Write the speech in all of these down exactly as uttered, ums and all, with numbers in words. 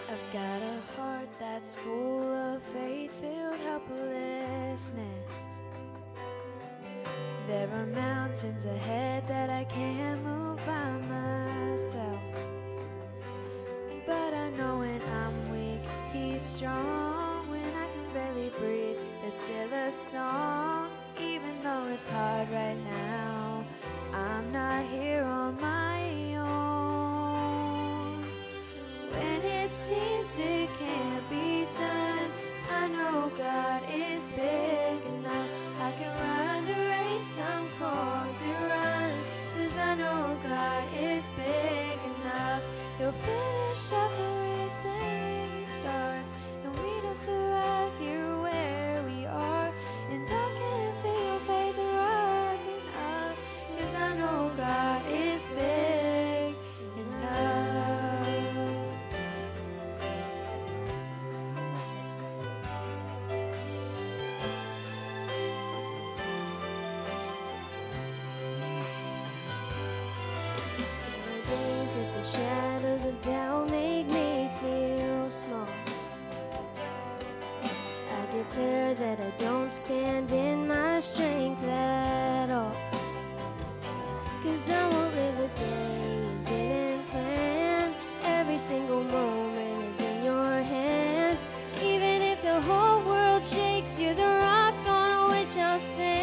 I've got a heart that's full of faith-filled helplessness. There are mountains ahead that I can't move by myself, but I know when I'm weak, He's strong. When I can barely breathe, there's still a song. Even though it's hard right now, I'm not here on my own. When it seems it can't be done, I know God is big enough. I can run the race I'm called to run, 'cause I know God is big enough. He'll finish everything He starts. He'll meet us right here where we are, and I can feel faith rising up, 'cause I know God is big enough. Days that the shadows of doubt make me feel small, I declare that I don't stand in my strength at all, 'cause I won't live a day you didn't plan. Every single moment is in your hands. Even if the whole world shakes, you're the rock on which I'll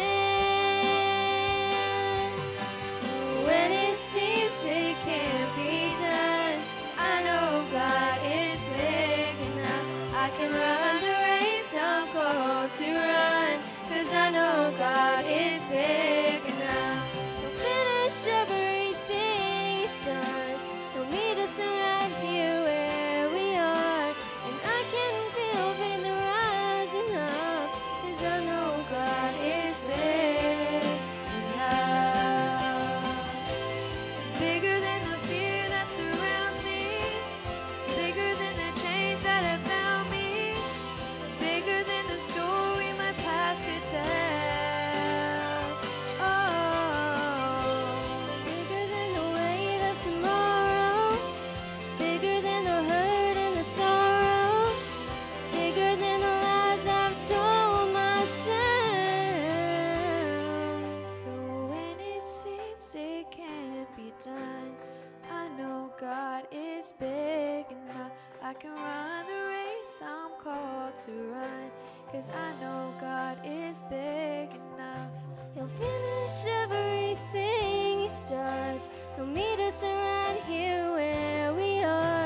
stand. So when it seems it can't be done, I know God is big enough. I can run the race I'm called to run, 'cause I know God is big enough. He'll finish everything He starts. He'll meet us right here where we are, and I can feel faith rising up, 'cause I know God is big enough. Bigger than the fear that surrounds me, bigger than the chains that have bound me, bigger than the story my past could tell. Oh, bigger than the weight of tomorrow, bigger than the hurt and the sorrow, bigger than the lies I've told myself. So when it seems it can't be done, I know God is big enough. I can run the race I'm called to run, 'cause I know God is big enough. He'll finish everything He starts. He'll meet us right here where we are,